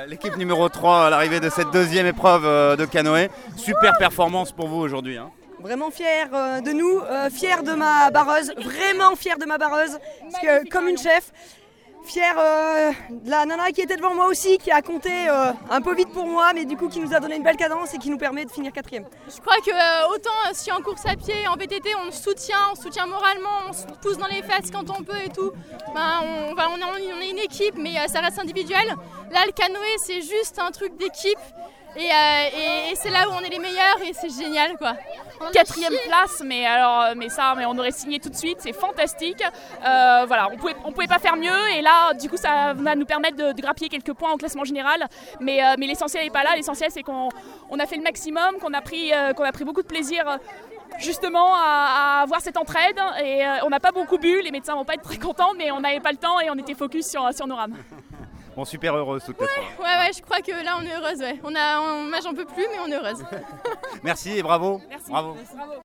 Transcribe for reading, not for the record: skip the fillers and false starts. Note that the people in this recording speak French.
L'équipe numéro 3 à l'arrivée de cette deuxième épreuve de canoë. Super performance pour vous aujourd'hui. Vraiment fière de nous, fière de ma barreuse, vraiment fière de ma barreuse, parce que comme une chef. Fière de la nana qui était devant moi aussi, qui a compté un peu vite pour moi, mais du coup qui nous a donné une belle cadence et qui nous permet de finir 4e. Je crois que autant si en course à pied, en VTT, on soutient moralement, on se pousse dans les fesses quand on peut et tout. On est une équipe, mais ça reste individuel. Là, le canoë, c'est juste un truc d'équipe. Et c'est là où on est les meilleurs et c'est génial quoi. 4e place, mais on aurait signé tout de suite, c'est fantastique. On pouvait pas faire mieux et là du coup ça va nous permettre de grappiller quelques points au classement général. Mais l'essentiel n'est pas là, l'essentiel c'est qu'on a fait le maximum, qu'on a pris beaucoup de plaisir justement à avoir cette entraide et on n'a pas beaucoup bu, les médecins vont pas être très contents mais on n'avait pas le temps et on était focus sur nos rames. Bon, super heureuse toutes les trois. Ouais, je crois que là on est heureuse. Ouais. Moi j'en peux plus mais on est heureuse. Merci et bravo. Merci. Bravo. Bravo.